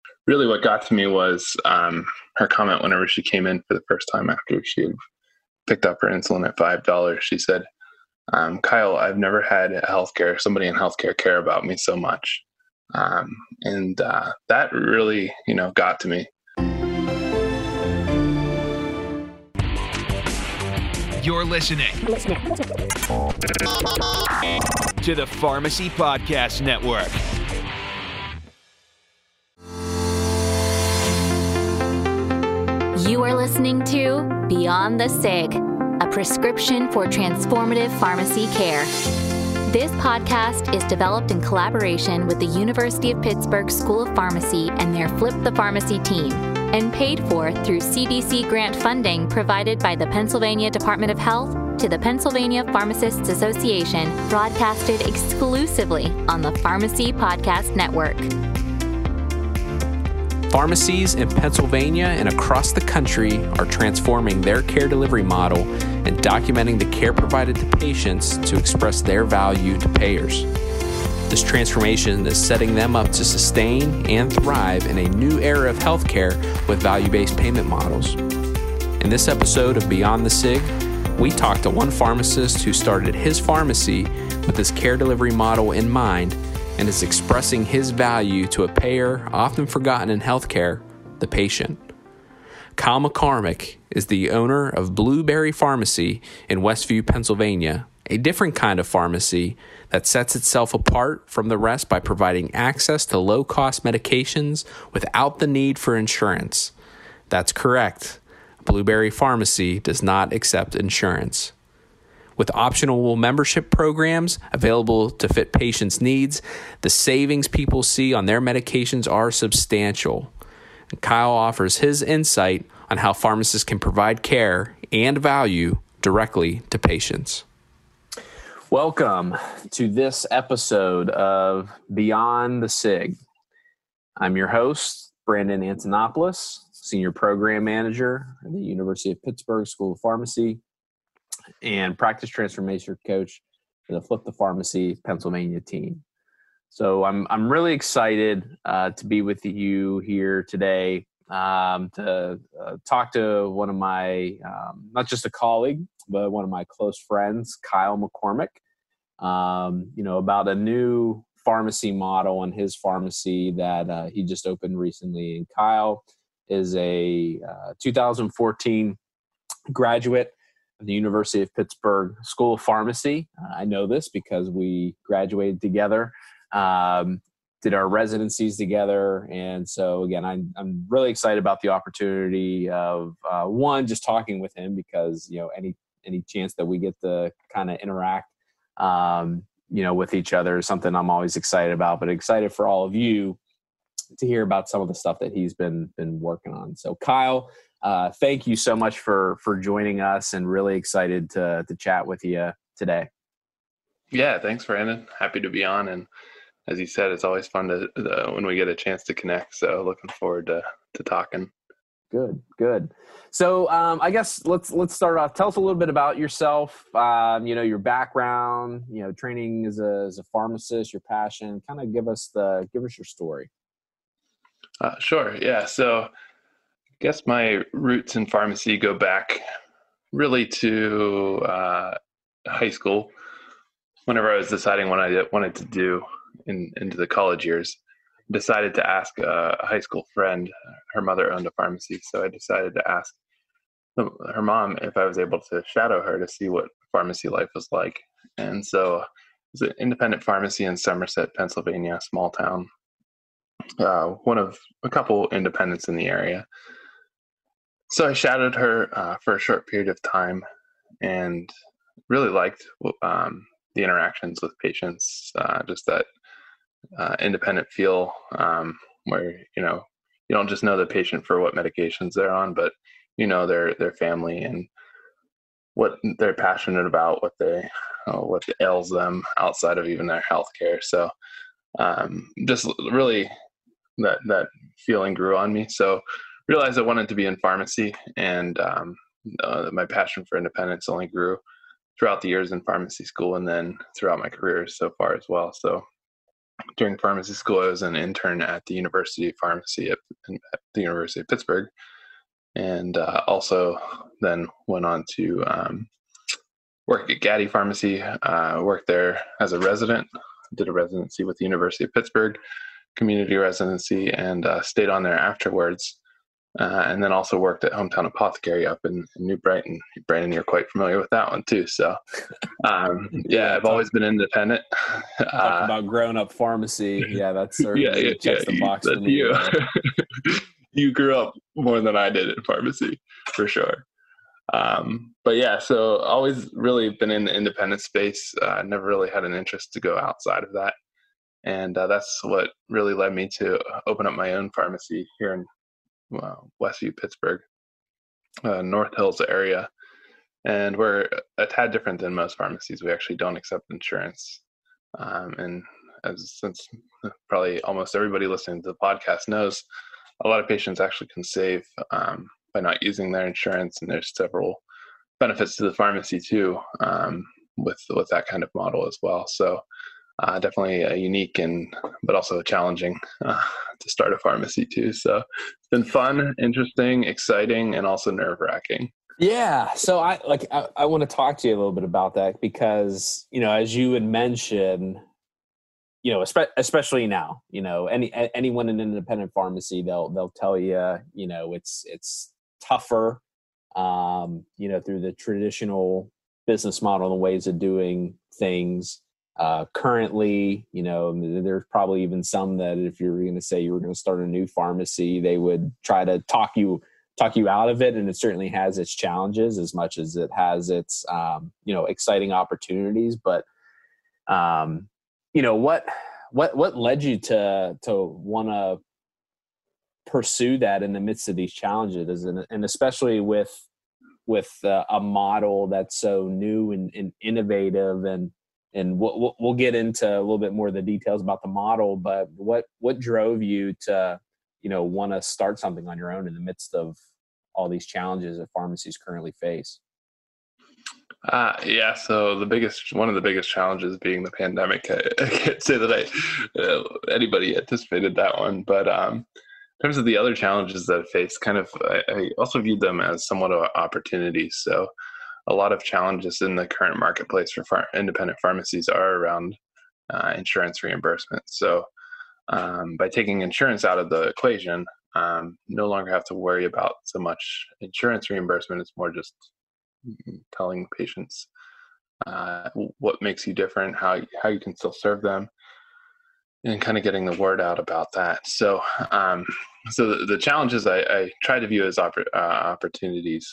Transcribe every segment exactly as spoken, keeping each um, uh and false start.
really what got to me was um, her comment whenever she came in for the first time after she had picked up her insulin at five dollars. She said, um, Kyle, I've never had a healthcare, somebody in healthcare care about me so much. Um, and uh, that really, you know, got to me. You're listening to the Pharmacy Podcast Network. You are listening to Beyond the S I G, a prescription for transformative pharmacy care. This podcast is developed in collaboration with the University of Pittsburgh School of Pharmacy and their Flip the Pharmacy team, and paid for through C D C grant funding provided by the Pennsylvania Department of Health to the Pennsylvania Pharmacists Association, broadcasted exclusively on the Pharmacy Podcast Network. Pharmacies in Pennsylvania and across the country are transforming their care delivery model and documenting the care provided to patients to express their value to payers. This transformation is setting them up to sustain and thrive in a new era of healthcare with value-based payment models. In this episode of Beyond the S I G, we talked to one pharmacist who started his pharmacy with this care delivery model in mind and is expressing his value to a payer often forgotten in healthcare, the patient. Kyle McCormick is the owner of Blueberry Pharmacy in Westview, Pennsylvania, a different kind of pharmacy that sets itself apart from the rest by providing access to low-cost medications without the need for insurance. That's correct. Blueberry Pharmacy does not accept insurance. With optional membership programs available to fit patients' needs, the savings people see on their medications are substantial. And Kyle offers his insight on how pharmacists can provide care and value directly to patients. Welcome to this episode of Beyond the S I G. I'm your host, Brandon Antonopoulos, Senior Program Manager at the University of Pittsburgh School of Pharmacy and Practice Transformation Coach for the Flip the Pharmacy Pennsylvania team. So I'm I'm really excited uh, to be with you here today um, to uh, talk to one of my, um, not just a colleague, but one of my close friends, Kyle McCormick, um, you know, about a new pharmacy model in his pharmacy that uh, he just opened recently. And Kyle is a uh, two thousand fourteen graduate of the University of Pittsburgh School of Pharmacy. Uh, I know this because we graduated together, um, did our residencies together. And so again, I'm, I'm really excited about the opportunity of uh, one, just talking with him because, you know, any, any chance that we get to kind of interact, um, you know, with each other is something I'm always excited about, but excited for all of you to hear about some of the stuff that he's been, been working on. So Kyle, Uh, thank you so much for for joining us, and really excited to to chat with you today. Yeah, thanks, Brandon. Happy to be on, and as you said, it's always fun to uh, when we get a chance to connect. So looking forward to to talking. Good, good. So um, I guess let's let's start off. Tell us a little bit about yourself. Um, you know, your background. You know, training as a as a pharmacist, your passion. Kind of give us the give us your story. Uh, sure. Yeah. So. I guess my roots in pharmacy go back really to uh, high school. Whenever I was deciding what I wanted to do in, into the college years, I decided to ask a high school friend. Her mother owned a pharmacy, so I decided to ask her mom if I was able to shadow her to see what pharmacy life was like. And so it was an independent pharmacy in Somerset, Pennsylvania, a small town, uh, one of a couple independents in the area. So I shadowed her uh, for a short period of time and really liked um, the interactions with patients, uh, just that uh, independent feel um, where, you know, you don't just know the patient for what medications they're on, but you know their their family and what they're passionate about, what they uh, what ails them outside of even their healthcare. So um, just really that that feeling grew on me. So realized I wanted to be in pharmacy, and um, uh, my passion for independence only grew throughout the years in pharmacy school and then throughout my career so far as well. So during pharmacy school, I was an intern at the University of Pharmacy at, at the University of Pittsburgh, and uh, also then went on to um, work at Gaddy Pharmacy. Uh, worked there as a resident, did a residency with the University of Pittsburgh, community residency, and uh, stayed on there afterwards. Uh, and then also worked at Hometown Apothecary up in, in New Brighton. Brandon, you're quite familiar with that one too. So, um, yeah, I've always been independent. Talk uh, about growing up pharmacy. Yeah, that's certainly yeah, yeah, checks yeah, the box for me. You. You grew up more than I did in pharmacy, for sure. Um, but yeah, so always really been in the independent space. Uh, never really had an interest to go outside of that. And uh, that's what really led me to open up my own pharmacy here in Well, Westview, Pittsburgh, uh, North Hills area. And we're a tad different than most pharmacies. We actually don't accept insurance. Um, and as since probably almost everybody listening to the podcast knows, a lot of patients actually can save um, by not using their insurance. And there's several benefits to the pharmacy too, um, with, with that kind of model as well. So Uh, definitely a unique and but also challenging uh, to start a pharmacy too. So it's been fun, interesting, exciting, and also nerve-wracking. Yeah. So I like I, I want to talk to you a little bit about that because, you know, as you had mentioned, you know, espe- especially now, you know, any anyone in an independent pharmacy, they'll they'll tell you, you know, it's it's tougher, um, you know, through the traditional business model and ways of doing things. Uh, currently, you know, there's probably even some that if you were going to say you were going to start a new pharmacy, they would try to talk you talk you out of it. And it certainly has its challenges as much as it has its, um, you know, exciting opportunities. But, um, you know, what what what led you to to want to pursue that in the midst of these challenges, and, and especially with with uh, a model that's so new and, and innovative and And we'll, we'll get into a little bit more of the details about the model, but what, what drove you to, you know, want to start something on your own in the midst of all these challenges that pharmacies currently face? Uh, yeah. So the biggest, one of the biggest challenges being the pandemic. I, I can't say that I, uh, anybody anticipated that one, but um, in terms of the other challenges that I faced, kind of, I, I also viewed them as somewhat of opportunities. So a lot of challenges in the current marketplace for phar- independent pharmacies are around uh, insurance reimbursement. So um, by taking insurance out of the equation, um, no longer have to worry about so much insurance reimbursement. It's more just telling patients uh, what makes you different, how, how you can still serve them, and kind of getting the word out about that. So um, so the, the challenges I, I try to view as oppor- uh, opportunities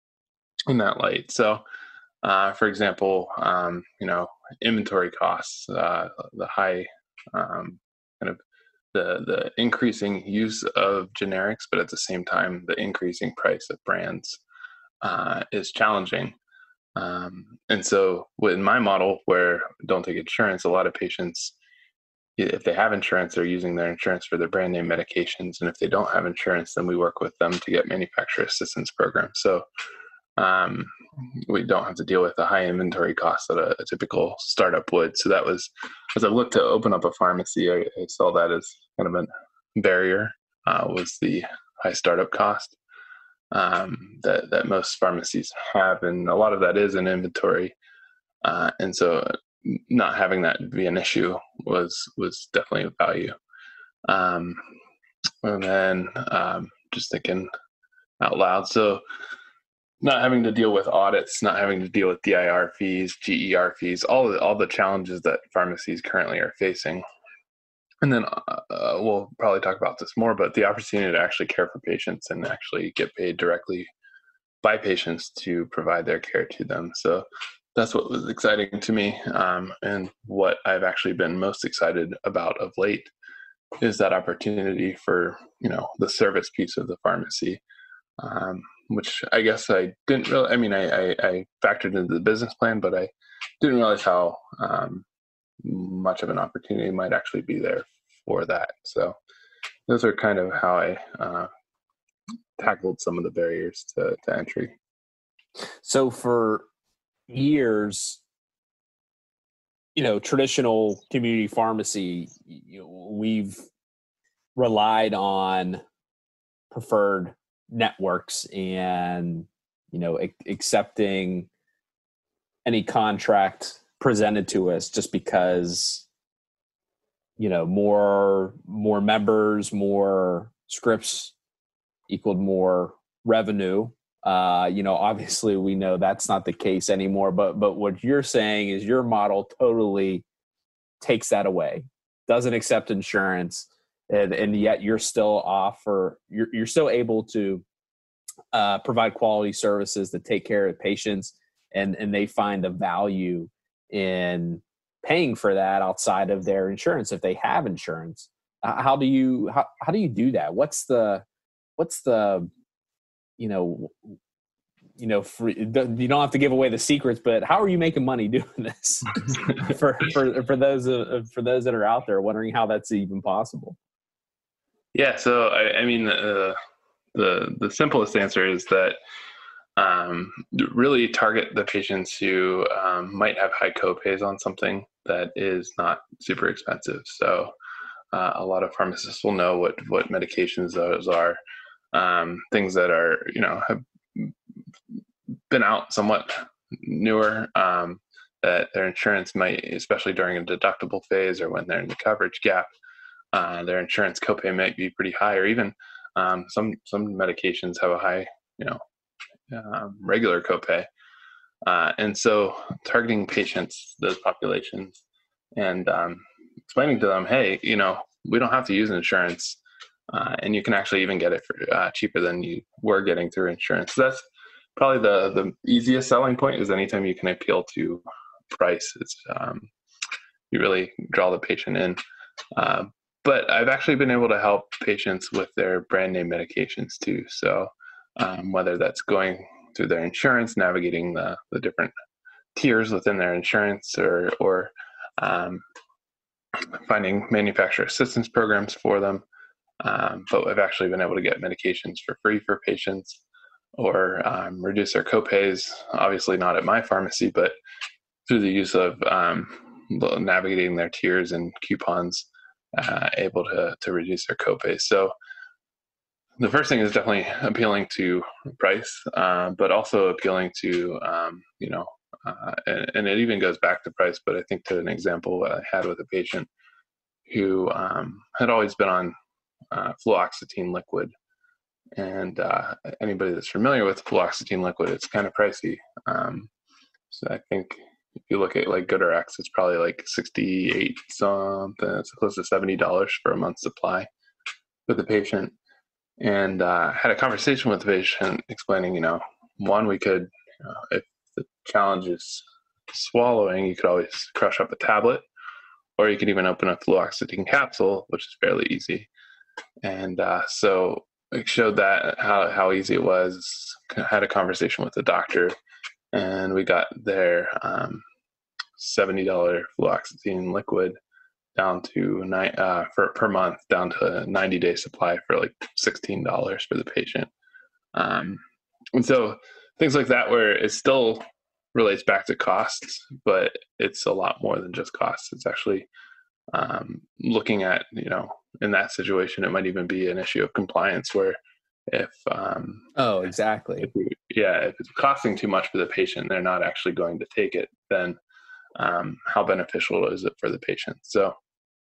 in that light. So, uh, for example, um, you know, inventory costs, uh, the high um, kind of the the increasing use of generics, but at the same time, the increasing price of brands uh, is challenging. Um, and so, with my model, where don't take insurance, a lot of patients, if they have insurance, they're using their insurance for their brand name medications, and if they don't have insurance, then we work with them to get manufacturer assistance programs. So um, we don't have to deal with the high inventory costs that a, a typical startup would. So that was, as I looked to open up a pharmacy, I, I saw that as kind of a barrier, uh, was the high startup cost um, that, that most pharmacies have. And a lot of that is in inventory. Uh, and so not having that be an issue was, was definitely a value. Um, and then um, just thinking out loud. So not having to deal with audits, not having to deal with D I R fees, G E R fees, all the, all the challenges that pharmacies currently are facing. And then uh, we'll probably talk about this more, but the opportunity to actually care for patients and actually get paid directly by patients to provide their care to them. So that's what was exciting to me. Um, and what I've actually been most excited about of late is that opportunity for, you know, the service piece of the pharmacy. Um, which I guess I didn't really, I mean, I, I, I factored into the business plan, but I didn't realize how um, much of an opportunity might actually be there for that. So those are kind of how I uh, tackled some of the barriers to, to entry. So for years, you know, traditional community pharmacy, you know, we've relied on preferred networks and, you know, ac- accepting any contract presented to us just because, you know, more, more members, more scripts equaled more revenue. Uh, you know, obviously we know that's not the case anymore, but, but what you're saying is your model totally takes that away, doesn't accept insurance. And, and yet you're still offer, you're, you're still able to uh, provide quality services that take care of patients, and, and they find the value in paying for that outside of their insurance if they have insurance. Uh, how do you how, how do you do that? What's the what's the you know you know free, you don't have to give away the secrets, but how are you making money doing this for for for those uh, for those that are out there wondering how that's even possible? Yeah, so I, I mean, uh, the the simplest answer is that um, really target the patients who um, might have high copays on something that is not super expensive. So uh, a lot of pharmacists will know what what medications those are, um, things that are you know have been out somewhat newer, um, that their insurance might, especially during a deductible phase or when they're in the coverage gap. Uh, their insurance copay might be pretty high, or even um, some some medications have a high, you know, um, regular copay. Uh, and so, targeting patients, those populations, and um, explaining to them, hey, you know, we don't have to use insurance, uh, and you can actually even get it for uh, cheaper than you were getting through insurance. So that's probably the the easiest selling point. Is anytime you can appeal to price, it's um, you really draw the patient in. Uh, But I've actually been able to help patients with their brand name medications too. So um, whether that's going through their insurance, navigating the, the different tiers within their insurance, or, or um, finding manufacturer assistance programs for them. Um, but I've actually been able to get medications for free for patients, or um, reduce their copays, obviously not at my pharmacy, but through the use of um, navigating their tiers and coupons. Uh, able to to reduce their copays. So the first thing is definitely appealing to price, uh, but also appealing to um, you know, uh, and, and it even goes back to price. But I think to an example I had with a patient who um, had always been on uh, fluoxetine liquid, and uh, anybody that's familiar with fluoxetine liquid, it's kind of pricey. Um, so I think if you look at like GoodRx, it's probably like sixty-eight something, it's close to seventy dollars for a month's supply for the patient. And uh, had a conversation with the patient explaining, you know, one, we could, you know, if the challenge is swallowing, you could always crush up a tablet, or you could even open a fluoxetine capsule, which is fairly easy. And uh, so it showed that how, how easy it was. Had a conversation with the doctor, and we got their um, seventy dollars fluoxetine liquid down to nine uh, for per month, down to a ninety day supply for like sixteen dollars for the patient. Um, and so things like that, where it still relates back to costs, but it's a lot more than just costs. It's actually um, looking at, you know, in that situation, it might even be an issue of compliance, where if um oh exactly if we, yeah if it's costing too much for the patient, they're not actually going to take it, then um how beneficial is it for the patient? So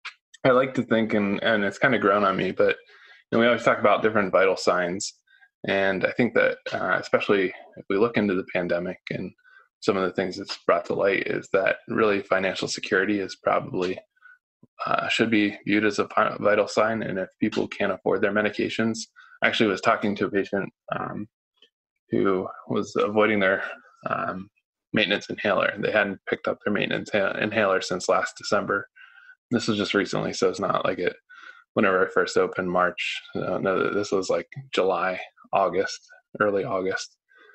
I like to think, and and it's kind of grown on me, but you know, we always talk about different vital signs, and I think that uh, especially if we look into the pandemic and some of the things that's brought to light, is that really financial security is probably uh, should be viewed as a vital sign. And if people can't afford their medications, I actually was talking to a patient um, who was avoiding their um, maintenance inhaler. They hadn't picked up their maintenance ha- inhaler since last December. This was just recently, so it's not like it whenever I first opened March. Uh, no, this was like July, August, early August.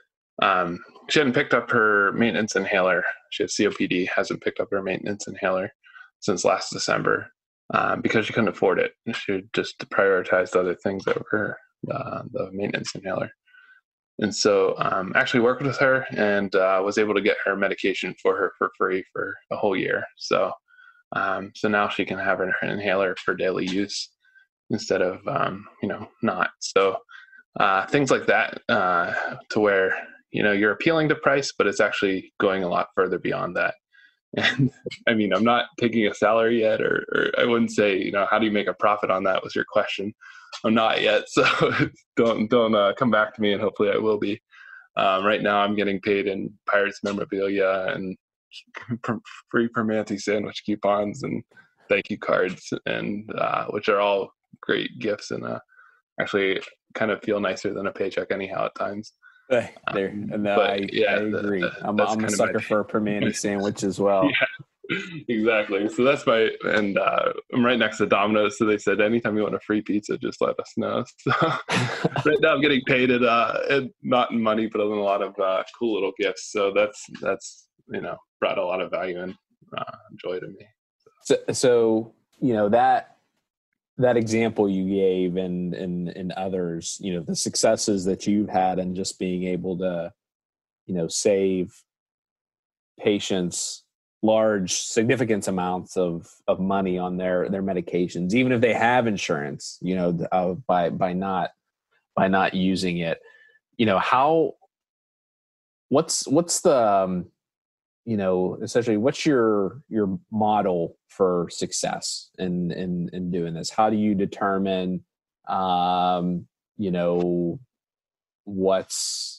Um, she hadn't picked up her maintenance inhaler. She has C O P D, hasn't picked up her maintenance inhaler since last December um, because she couldn't afford it. She just prioritized other things over uh, the maintenance inhaler. And so um, actually worked with her and uh, was able to get her medication for her for free for a whole year. So um, so now she can have her inhaler for daily use instead of, um, you know, not. So uh, things like that uh, to where, you know, you're appealing to price, but it's actually going a lot further beyond that. And I mean, I'm not taking a salary yet, or, or I wouldn't say, you know, how do you make a profit on that was your question. I'm not yet. So don't, don't uh, come back to me, and hopefully I will be. Um, right now I'm getting paid in Pirates memorabilia and free Permanente sandwich coupons and thank you cards, and uh, which are all great gifts and uh, actually kind of feel nicer than a paycheck anyhow at times. There, um, no, but, I, yeah, I agree. The, I'm, I'm a sucker my, for a Permanente sandwich as well. Yeah, exactly. So that's my, and uh, I'm right next to Domino's. So they said, anytime you want a free pizza, just let us know. So right now I'm getting paid at, uh, in, not in money, but in a lot of uh, cool little gifts. So that's, that's, you know, brought a lot of value and uh, joy to me. So, so, you know, that, that example you gave and, and, and others, you know, the successes that you've had and just being able to, you know, save patients large, significant amounts of, of money on their, their medications, even if they have insurance, you know, uh, by, by not, by not using it, you know, how, what's, what's the, um, you know, essentially what's your, your model for success in, in, in doing this? How do you determine, um, you know, what's,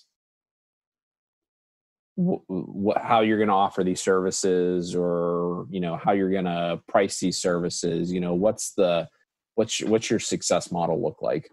wh- wh- how you're going to offer these services, or, you know, how you're going to price these services? You know, what's the, what's, what's your success model look like?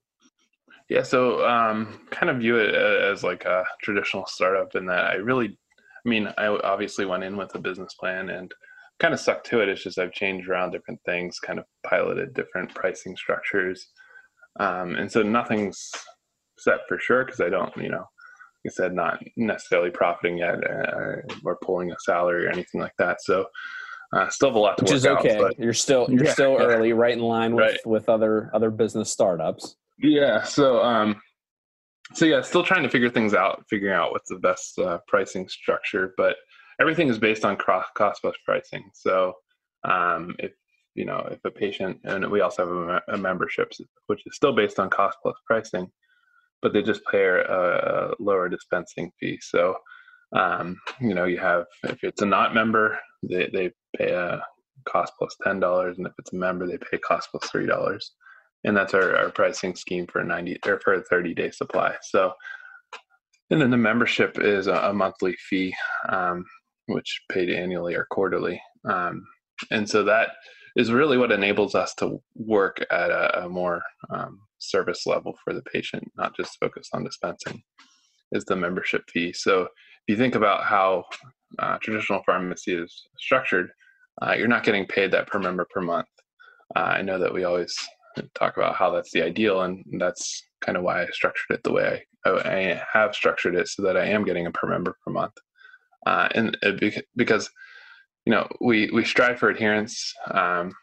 Yeah. So, um, kind of view it as like a traditional startup in that I really, I mean, I obviously went in with a business plan and kind of stuck to it. It's just I've changed around different things, kind of piloted different pricing structures. Um, and so nothing's set for sure because I don't, you know, like I said, not necessarily profiting yet uh, or pulling a salary or anything like that. So uh, still have a lot to Which work is okay. out. But you're still you're yeah, still yeah. early, right in line with, Right. with other other business startups. Yeah. So um, So yeah, still trying to figure things out, figuring out what's the best uh, pricing structure, but everything is based on cost plus pricing. So um, if, you know, if a patient, and we also have a, a membership, which is still based on cost plus pricing, but they just pay a, a lower dispensing fee. So, um, you know, you have, if it's a not member, they, they pay a cost plus ten dollars. And if it's a member, they pay cost plus three dollars. And that's our, our pricing scheme for ninety or for a thirty day supply. So, and then the membership is a, a monthly fee, um, which paid annually or quarterly. Um, and so that is really what enables us to work at a, a more um, service level for the patient, not just focus on dispensing, is the membership fee. So if you think about how uh, traditional pharmacy is structured, uh, you're not getting paid that per member per month. Uh, I know that we always talk about how that's the ideal, and that's kind of why I structured it the way I, I have structured it, so that I am getting a per member per month. Uh, and it, because, you know, we, we strive for adherence um,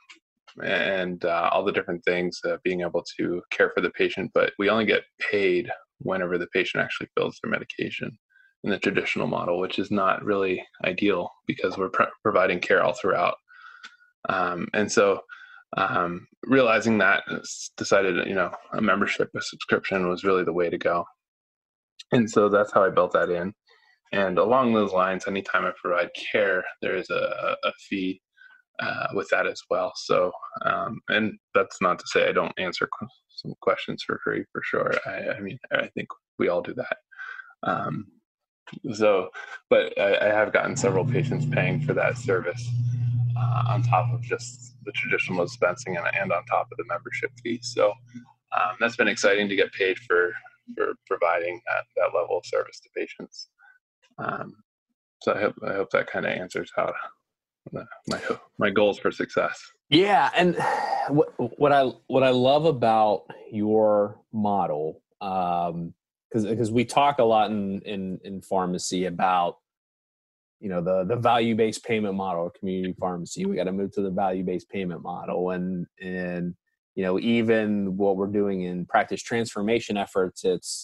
and uh, all the different things, uh, being able to care for the patient, but we only get paid whenever the patient actually fills their medication in the traditional model, which is not really ideal because we're pr- providing care all throughout. Um, and so um, realizing that, decided, you know, a membership, a subscription was really the way to go. And so that's how I built that in. And along those lines, anytime I provide care, there is a, a fee uh, with that as well. So, um, and that's not to say I don't answer qu- some questions for free, for sure. I, I mean, I think we all do that. Um, so, but I, I have gotten several patients paying for that service uh, on top of just the traditional dispensing and, and on top of the membership fee. So um, that's been exciting to get paid for, for providing that, that level of service to patients. Um, so I hope, I hope that kind of answers how to, my, my goals for success. Yeah. And what, what I, what I love about your model, um, cause, cause we talk a lot in, in, in pharmacy about, you know, the, the value-based payment model, community pharmacy. We got to move to the value-based payment model. And, and, you know, even what we're doing in practice transformation efforts, it's,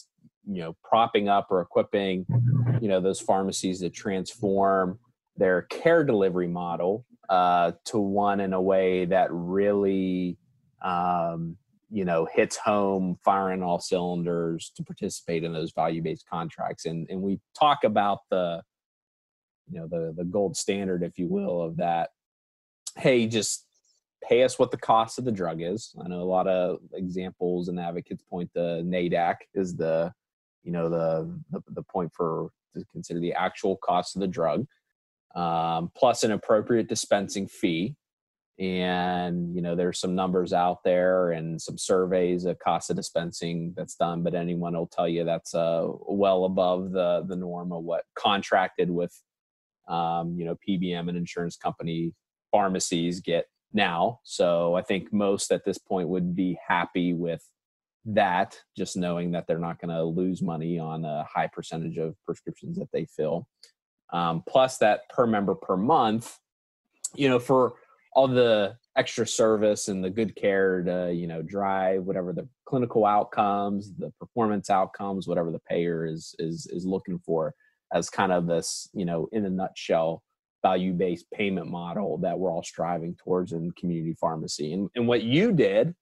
you know, propping up or equipping, you know, those pharmacies to transform their care delivery model uh, to one in a way that really, um, you know, hits home, firing all cylinders to participate in those value-based contracts. And and we talk about the, you know, the the gold standard, if you will, of that. Hey, just pay us what the cost of the drug is. I know a lot of examples and advocates point to N A D A C is the, you know, the, the, the point for to consider the actual cost of the drug, um, plus an appropriate dispensing fee. And, you know, there's some numbers out there and some surveys of cost of dispensing that's done, but anyone will tell you that's uh, well above the, the norm of what contracted with, um, you know, P B M and insurance company pharmacies get now. So I think most at this point would be happy with that, just knowing that they're not going to lose money on a high percentage of prescriptions that they fill. Um, plus that per member per month, you know, for all the extra service and the good care to, you know, drive whatever the clinical outcomes, the performance outcomes, whatever the payer is, is, is looking for as kind of this, you know, in a nutshell, value-based payment model that we're all striving towards in community pharmacy. And, and what you did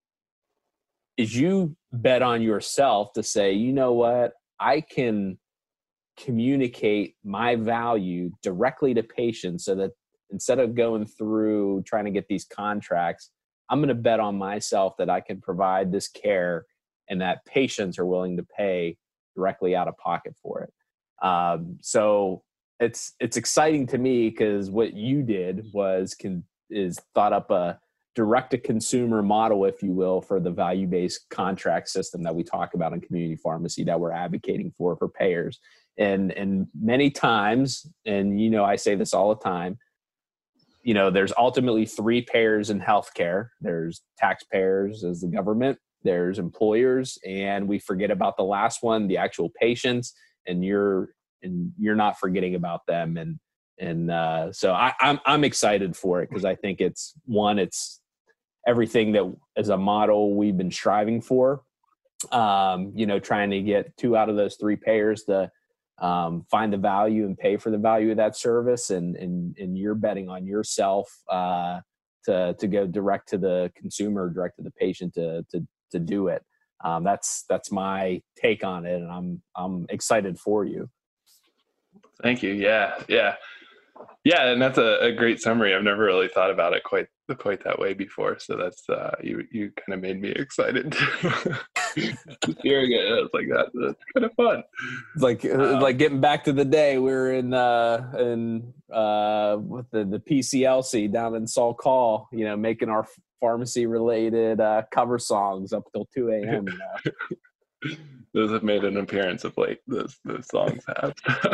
is you bet on yourself to say, you know what, I can communicate my value directly to patients so that instead of going through trying to get these contracts, I'm going to bet on myself that I can provide this care and that patients are willing to pay directly out of pocket for it. Um, so it's it's exciting to me because what you did was can is thought up a direct-to-consumer model, if you will, for the value-based contract system that we talk about in community pharmacy that we're advocating for for payers. And and many times, and you know I say this all the time, you know, there's ultimately three payers in healthcare. There's taxpayers as the government, there's employers, and we forget about the last one, the actual patients, and you're and you're not forgetting about them. And and uh, so I, I'm I'm excited for it because I think it's one, it's everything that as a model we've been striving for. Um, you know, trying to get two out of those three payers to um, find the value and pay for the value of that service, and and and you're betting on yourself uh, to to go direct to the consumer, direct to the patient to to to do it. Um, that's that's my take on it, and I'm I'm excited for you. Thank you. Yeah, yeah, yeah, and that's a, a great summary. I've never really thought about it quite quite that way before. So that's uh, you you kind of made me excited. Just hearing it, I was like, that that's kind of fun. It's like um, like getting back to the day we were in uh, in uh, with the the P C L C down in Saul Call, you know, making our pharmacy related uh, cover songs up till two a.m. You know? Those have made an appearance of late. Those those songs have.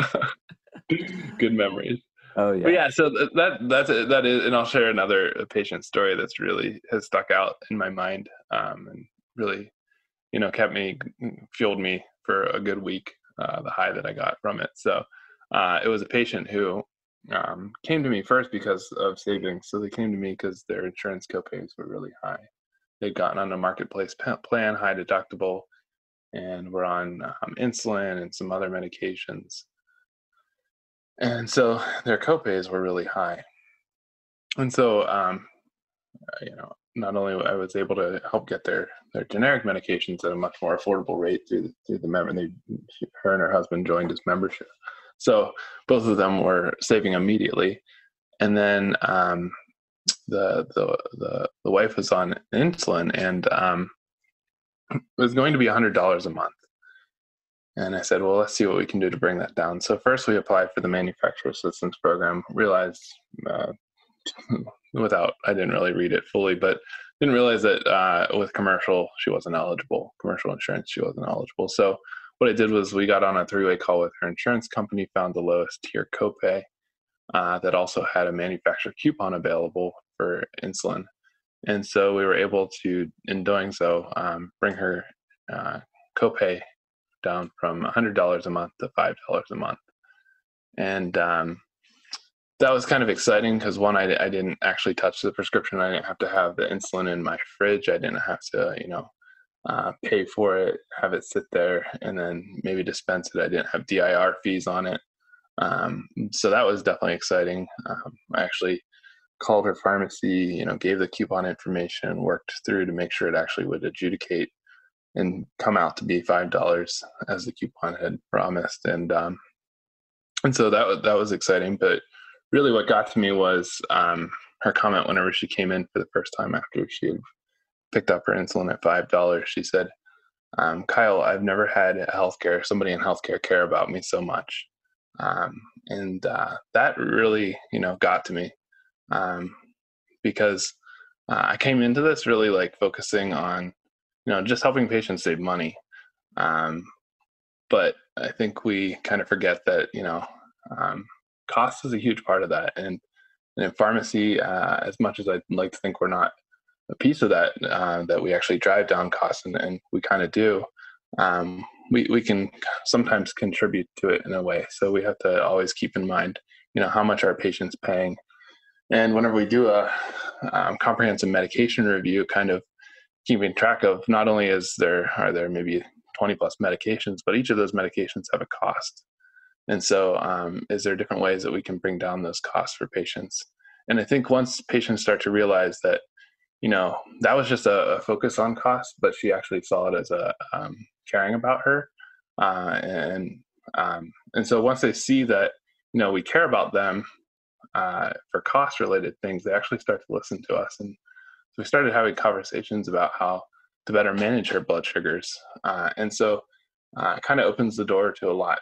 Good memories. Oh yeah. But yeah, so that that's it. That is, and I'll share another patient story that's really has stuck out in my mind, um, and really, you know, kept me fueled me for a good week. Uh, the high that I got from it. So uh, it was a patient who um, came to me first because of savings. So they came to me because their insurance copays were really high. They'd gotten on a marketplace plan, high deductible, and were on um, insulin and some other medications. And so their copays were really high. And so, um, you know, not only I was able to help get their, their generic medications at a much more affordable rate through the, through the member, they, her and her husband joined his membership. So both of them were saving immediately. And then um, the, the, the, the wife was on insulin, and um, it was going to be one hundred dollars a month. And I said, well, let's see what we can do to bring that down. So first we applied for the manufacturer assistance program, realized uh, without, I didn't really read it fully, but didn't realize that uh, with commercial, she wasn't eligible. Commercial insurance, she wasn't eligible. So what I did was we got on a three-way call with her insurance company, found the lowest tier copay uh, that also had a manufacturer coupon available for insulin. And so we were able to, in doing so, um, bring her uh, copay down from one hundred dollars a month to five dollars a month. And um, that was kind of exciting because, one, I, I didn't actually touch the prescription. I didn't have to have the insulin in my fridge. I didn't have to, you know, uh, pay for it, have it sit there, and then maybe dispense it. I didn't have D I R fees on it. Um, so that was definitely exciting. Um, I actually called her pharmacy, you know, gave the coupon information, worked through to make sure it actually would adjudicate and come out to be five dollars as the coupon had promised. And, um, and so that was, that was exciting, but really what got to me was, um, her comment whenever she came in for the first time after she had picked up her insulin at five dollars. She said, um, Kyle, I've never had healthcare, somebody in healthcare care about me so much. Um, and, uh, that really, you know, got to me, um, because, uh, I came into this really like focusing on, you know, just helping patients save money. Um, but I think we kind of forget that, you know, um, cost is a huge part of that. And, and in pharmacy, uh, as much as I'd like to think we're not a piece of that, uh, that we actually drive down costs, and, and we kind of do, um, we, we can sometimes contribute to it in a way. So we have to always keep in mind, you know, how much our patient's paying. And whenever we do a um, comprehensive medication review, kind of keeping track of not only is there, are there maybe twenty plus medications, but each of those medications have a cost. And so um, is there different ways that we can bring down those costs for patients? And I think once patients start to realize that, you know, that was just a, a focus on cost, but she actually saw it as a um, caring about her. Uh, and, um, and so once they see that, you know, we care about them uh, for cost related things, they actually start to listen to us. And so we started having conversations about how to better manage her blood sugars. Uh, and so uh, it kind of opens the door to a lot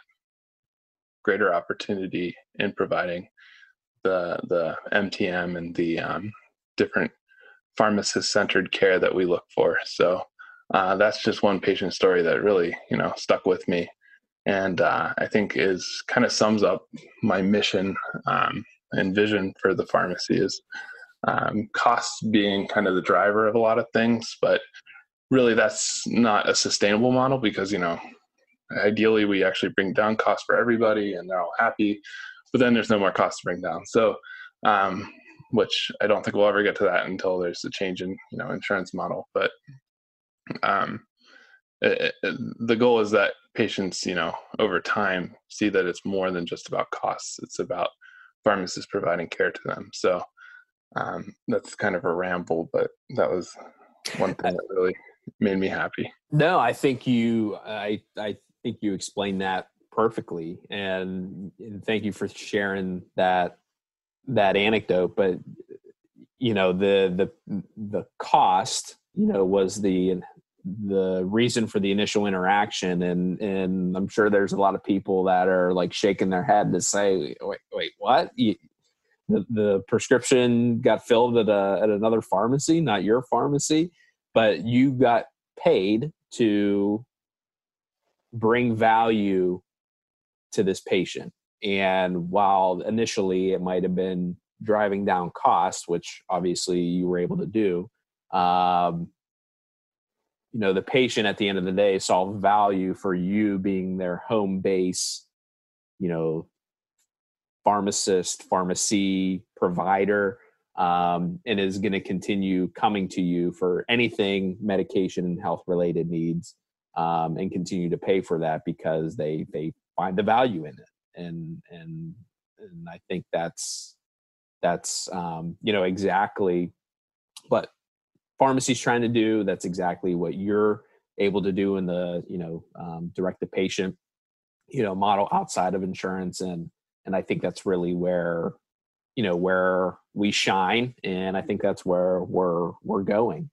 greater opportunity in providing the the M T M and the um, different pharmacist-centered care that we look for. So uh, that's just one patient story that really, you know, stuck with me, and uh, I think is kind of sums up my mission um, and vision for the pharmacy is um, costs being kind of the driver of a lot of things, but really that's not a sustainable model because, you know, ideally we actually bring down costs for everybody and they're all happy, but then there's no more cost to bring down. So, um, which I don't think we'll ever get to that until there's a change in, you know, insurance model. But um, it, it, the goal is that patients, you know, over time see that it's more than just about costs. It's about pharmacists providing care to them. So um, that's kind of a ramble, but that was one thing that really made me happy. No, I think you, I, I think you explained that perfectly, and, and thank you for sharing that, that anecdote. But, you know, the, the, the cost, you know, was the, the reason for the initial interaction. And, and I'm sure there's a lot of people that are like shaking their head to say, wait, wait, what? You, the, the prescription got filled at a, at another pharmacy, not your pharmacy, but you got paid to bring value to this patient. And while initially it might have been driving down costs, which obviously you were able to do, um, you know, the patient at the end of the day saw value for you being their home base, you know, pharmacist, pharmacy provider, um, and is going to continue coming to you for anything medication and health related needs, um, and continue to pay for that because they, they find the value in it. And, and, and I think that's, that's, um, you know, exactly what pharmacy's trying to do. That's exactly what you're able to do in the, you know, um, direct to patient, you know, model outside of insurance. And, and I think that's really where, you know, where we shine. And I think that's where we're, we're going.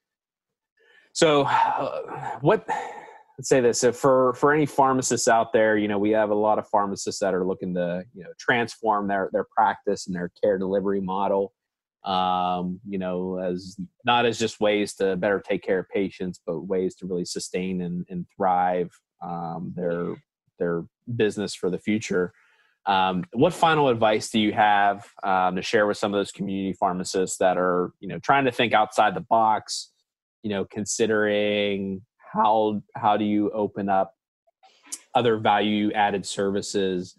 So uh, what, let's say this, so for, for any pharmacists out there, you know, we have a lot of pharmacists that are looking to, you know, transform their, their practice and their care delivery model, um, you know, as not as just ways to better take care of patients, but ways to really sustain and, and thrive, um, their, their business for the future. Um, what final advice do you have, um, to share with some of those community pharmacists that are, you know, trying to think outside the box, you know, considering how, how do you open up other value added services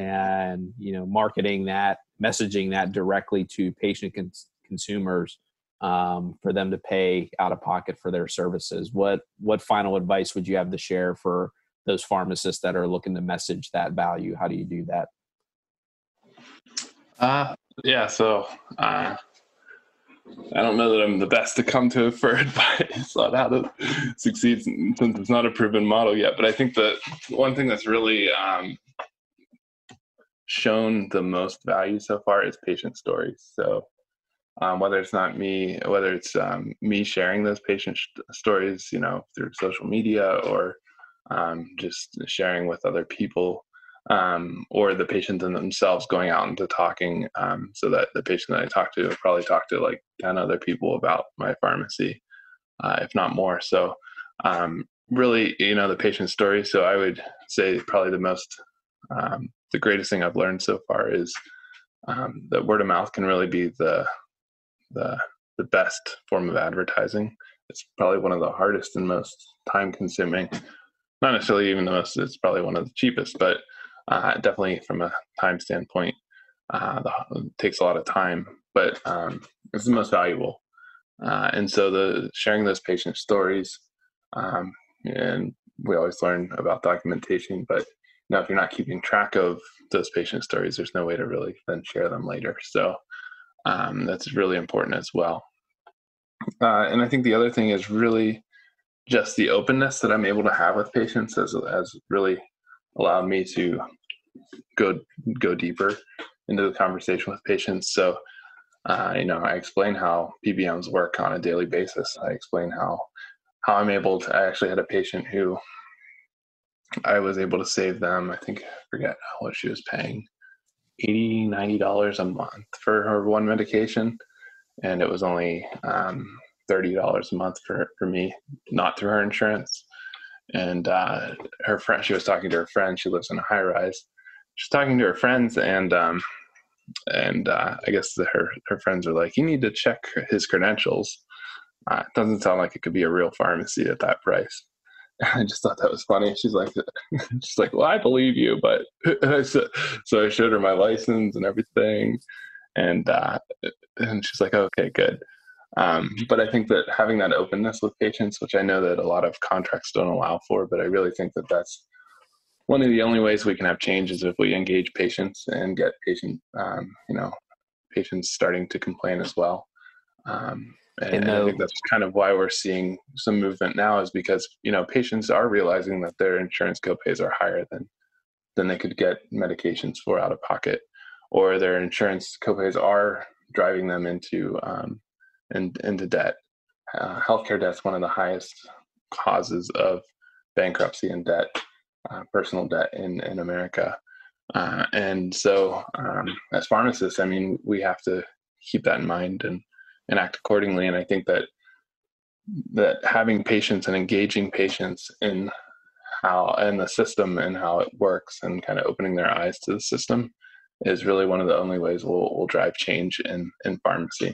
and, you know, marketing that, messaging that directly to patient cons- consumers, um, for them to pay out of pocket for their services. What what final advice would you have to share for those pharmacists that are looking to message that value? How do you do that? Uh, yeah, so uh, I don't know that I'm the best to come to for advice on how to succeed since it's not a proven model yet. But I think that one thing that's really um, shown the most value so far is patient stories. So um, whether it's not me, whether it's um, me sharing those patient sh- stories, you know, through social media or um, just sharing with other people, um, or the patients themselves going out into talking, um, so that the patient that I talk to probably talk to like ten other people about my pharmacy, uh, if not more. So um, really, you know, the patient story. So I would say probably the most, um, the greatest thing I've learned so far is um, that word of mouth can really be the, the, the best form of advertising. It's probably one of the hardest and most time consuming, not necessarily even the most, it's probably one of the cheapest, but uh, definitely from a time standpoint, uh, the, it takes a lot of time, but um, it's the most valuable. Uh, and so the sharing those patient stories, um, and we always learn about documentation, but you know, if you're not keeping track of those patient stories, there's no way to really then share them later. So um, that's really important as well. Uh, and I think the other thing is really just the openness that I'm able to have with patients has, has really allowed me to go go deeper into the conversation with patients. So, uh, you know, I explain how P B Ms work on a daily basis. I explain how how I'm able to. I actually had a patient who I was able to save them. I think I forget what she was paying, eighty dollars, ninety dollars a month for her one medication, and it was only um, thirty dollars a month for for me, not through her insurance. And uh, her friend, she was talking to her friend. She lives in a high rise. She's talking to her friends, and um, and uh, I guess the, her her friends are like, "You need to check his credentials. Uh, it doesn't sound like it could be a real pharmacy at that price." I just thought that was funny. She's like, "She's like, well, I believe you, but," so, so I showed her my license and everything, and uh, and she's like, "Okay, good." Um, but I think that having that openness with patients, which I know that a lot of contracts don't allow for, but I really think that that's one of the only ways we can have change is if we engage patients and get patient, um, you know, patients starting to complain as well. Um, and, and I think that's kind of why we're seeing some movement now, is because, you know, patients are realizing that their insurance copays are higher than, than they could get medications for out of pocket, or their insurance copays are driving them into, um, in, into debt. Uh, healthcare debt is one of the highest causes of bankruptcy and debt. Uh, personal debt in, in America. Uh, and so um, as pharmacists, I mean, we have to keep that in mind and, and act accordingly. And I think that that having patients and engaging patients in how, in the system and how it works, and kind of opening their eyes to the system is really one of the only ways we'll, we'll drive change in, in pharmacy.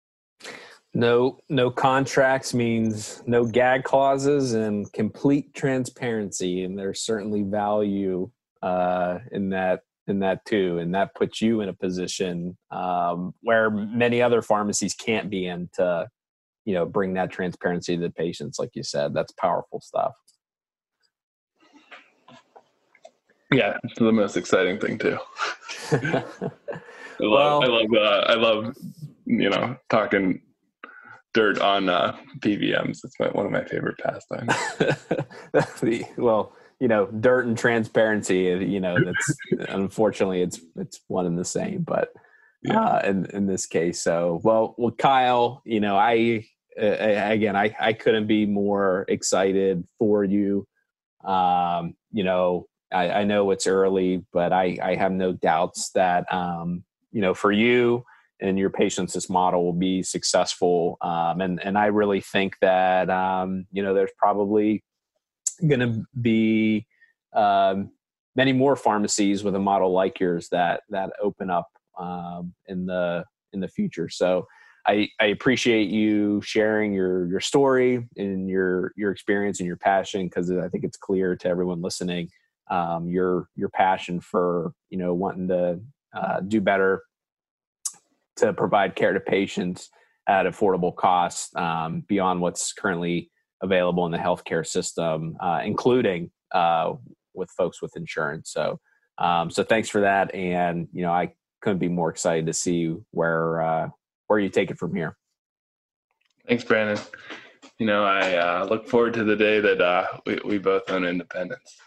No, no contracts means no gag clauses and complete transparency. And there's certainly value uh, in that, in that too. And that puts you in a position um, where many other pharmacies can't be in to, you know, bring that transparency to the patients. Like you said, that's powerful stuff. Yeah, it's the most exciting thing too. I love, well, I love, uh, I love, you know, talking dirt on uh, P B Ms. It's my, one of my favorite pastimes. Well, you know, dirt and transparency, you know, that's unfortunately it's, it's one and the same, but yeah. uh, in, in this case, so, well, well, Kyle, you know, I, uh, again, I, I couldn't be more excited for you. Um, you know, I, I know it's early, but I, I have no doubts that, um, you know, for you and your patients, this model will be successful. Um, and, and I really think that, um, you know, there's probably going to be um, many more pharmacies with a model like yours that, that open up um, in the, in the future. So I, I appreciate you sharing your, your story and your, your experience and your passion, because I think it's clear to everyone listening, um, your, your passion for, you know, wanting to uh, do better to provide care to patients at affordable costs um, beyond what's currently available in the healthcare system, uh, including uh, with folks with insurance. So, um, so thanks for that. And, you know, I couldn't be more excited to see where, uh, where you take it from here. Thanks, Brandon. You know, I uh, look forward to the day that uh, we, we both own independence.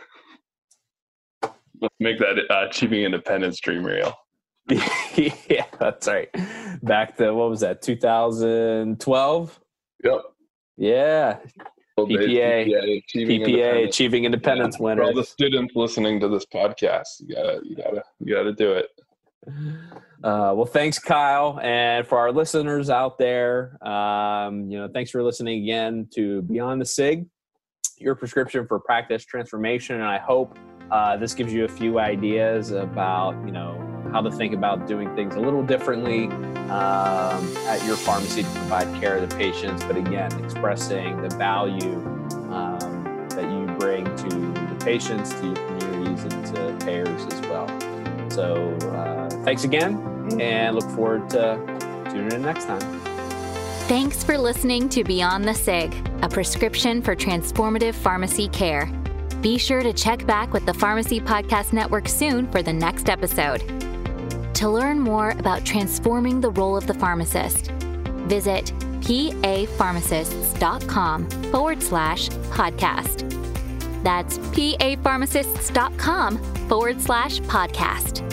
Let's make that uh, achieving independence dream real. Yeah, that's right. Back to, what was that, two thousand twelve? Yep. Yeah. P P A, P P A, achieving P P A, independence, achieving independence yeah. winners. For all the students listening to this podcast, you gotta, you gotta, you gotta do it. Uh, well, thanks, Kyle. And for our listeners out there, um, you know, thanks for listening again to Beyond the S I G, your prescription for practice transformation. And I hope uh, this gives you a few ideas about, you know, how to think about doing things a little differently um, at your pharmacy to provide care to patients. But again, expressing the value um, that you bring to the patients, to your communities, and to payers as well. So uh, thanks again, and look forward to tuning in next time. Thanks for listening to Beyond the S I G, a prescription for transformative pharmacy care. Be sure to check back with the Pharmacy Podcast Network soon for the next episode. To learn more about transforming the role of the pharmacist, visit papharmacists.com forward slash podcast. That's papharmacists.com forward slash podcast.